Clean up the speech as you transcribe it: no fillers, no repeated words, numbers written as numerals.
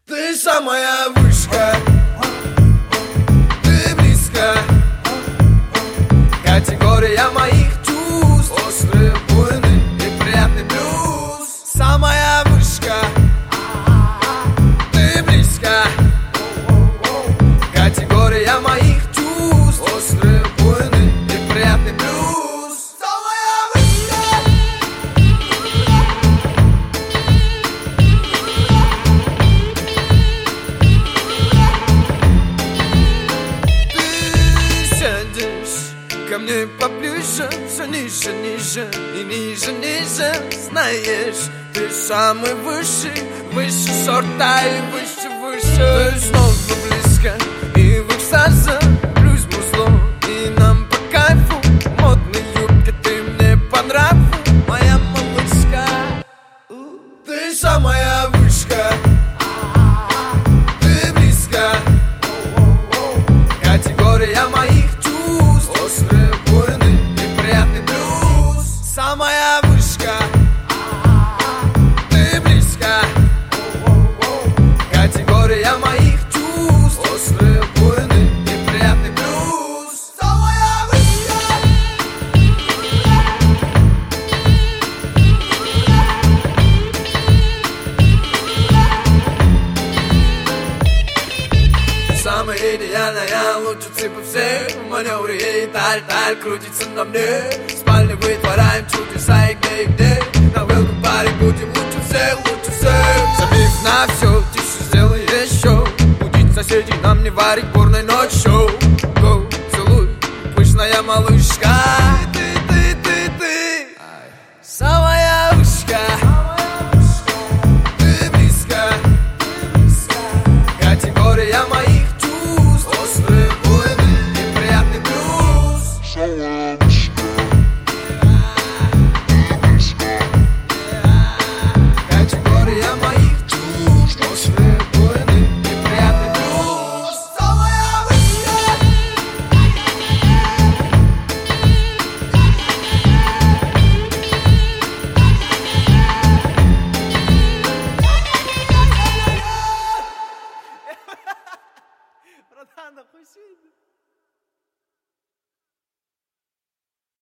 Ты самая вышка, ты близко. Категория моих чувств, острые, буйный и приятный блюз. Самая вышка, ты близко. Категория моих чувств, острые, буйный и приятный блюз. Самая вышка. Ты сядешь ко мне поближе, все ниже, ниже и ниже, ниже. Знаешь, ты самый высший, выше сорта и выше, выше. Ты снова близко и в экстазе, плюс музло и нам по кайфу. Модная юбка, ты мне по нраву, моя малышка. Ты самая вышка, ты близко. Категория моих чувств, острые, буйный и приятный блюз. Самая вышка, ты близко. Категория моих чувств, острые, буйный и приятный блюз. Самая вышка. Самая идеальная, лучше цыпа всех. В маневре и таль крутится на мне. В спальне вытворяем чудеса и где. На welcome паре будем лучше всех, лучше всех. Забив на все, тише сделай еще. Будить соседей, нам не варить бурной ночью. Go, целуй, пышная малышка.